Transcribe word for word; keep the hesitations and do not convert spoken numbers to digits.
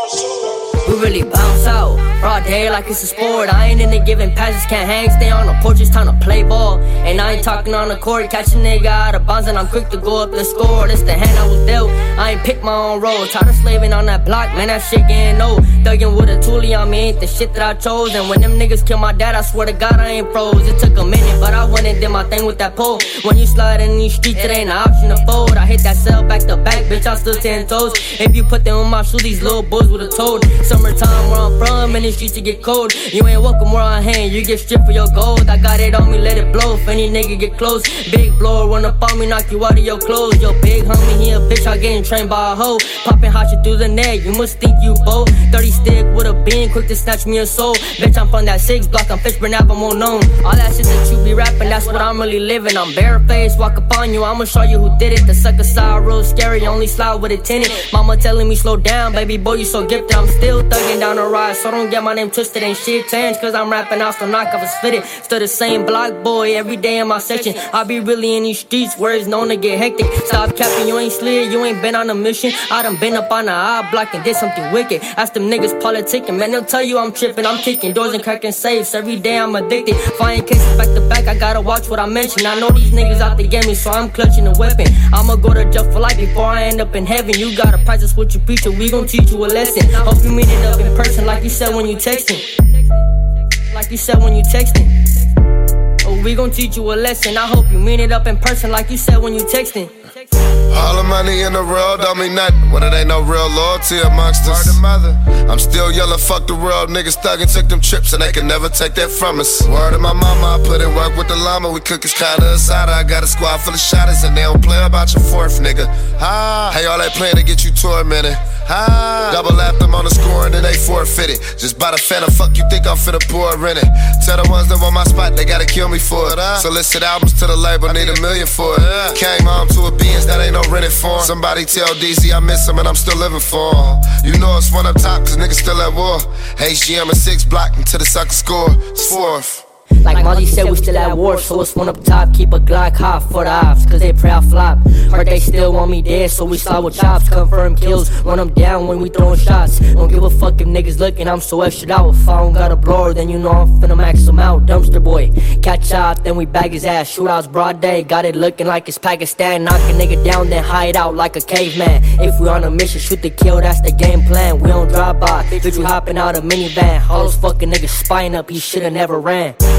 We really bounce out, broad day like it's a sport. I ain't into giving passes, can't hang, stay on the porch, it's time to play ball. And I ain't talking on the court, catch a nigga out of bounds and I'm quick to go up the score. This the hand I was dealt, I ain't pick my own role. Tired of slaving on that block, man, that shit getting old. Thuggin' with a toolie on me ain't the shit that I chose. And when them niggas kill my dad, I swear to God I ain't froze. It took a minute, but I went and did my thing with that pole. When you slide in these streets, it ain't an option to fold. I hit that cell back to back, bitch, I'm still ten toes. If you put them on my shoes, these little boys would've told. Summertime where I'm from, in the streets to get cold. You ain't welcome where I hang, you get stripped for your gold. I got it on me, let it blow, if any nigga get close. Big blower run up on me, knock you out of your clothes. Yo big homie, he a bitch, I getting trained by a hoe. Popping hot shit through the net, you must think you bold. thirty stick with a bean, quick to snatch me a soul. Bitch, I'm from that six block, I'm Fitchburn Ave, I'm more known. All that shit that you be rapping, that's what I'm really living. I'm barefaced, walk up on you, I'ma show you who did it. The sucker side real scary, only slide with a tenant. Mama telling me slow down, baby boy, you so gifted. I'm still thugging down the ride, so don't get my name twisted. Ain't shit changed, cause I'm rapping out, so knock off is fitted. Still the same block boy, every day in my section. I be really in these streets where it's known to get hectic. Stop capping, you ain't slid, you ain't been on a mission. I done been up on the eye block and did something wicked. Ask them niggas politicking, man, they'll tell you I'm tripping. I'm kicking doors and cracking safes, every day I'm addicted. Flying cases back to back, I gotta watch what I mention. I know these niggas out to get me, so I'm clutching a weapon. I'ma go to jail for life before I end up in heaven. You gotta practice what you preach, or we gon' teach you a lesson. Hope you meet it up in person like you said when you texting. Like you said when you texting. Oh, we gon' teach you a lesson. I hope you mean it up in person like you said when you texting. All the money in the world don't mean nothing when it ain't no real loyalty amongst us. Word to mother. I'm still yelling, fuck the world. Niggas thuggin' took them trips and they can never take that from us. Word to my mama, I put in work with the llama. We cook his kinda asada. I got a squad full of shotters and they don't play about your fourth, nigga. Ah, hey, all they playing to get you tormented. Ah, double lapped them on the score and then they forfeited. Just by the phantom, fuck you think I'm finna pour it. Tell the ones that want my spot, they gotta kill me for it. Solicit albums to the label, need a million for it. Came home to a Benz that ain't no rented for him. Somebody tell D Z I miss him and I'm still living for him. You know it's one up top, cause niggas still at war. H G M a six block until the sucker score. It's fourth. Like Molly said, we still at war, so it's one up top. Keep a Glock hot for the ops, cause they pray I flop. Heard they still want me dead, so we slide with chops. Confirm kills, run them down when we throwing shots. Don't give a fuck if niggas looking, I'm so extra out. If I don't got a blower, then you know I'm finna max him out. Dumpster boy, catch out, then we bag his ass. Shootouts broad day, got it looking like it's Pakistan. Knock a nigga down, then hide out like a caveman. If we on a mission, shoot to kill, that's the game plan. We don't drive by, bitch, we hopping out a minivan. All those fucking niggas spying up, he shoulda never ran.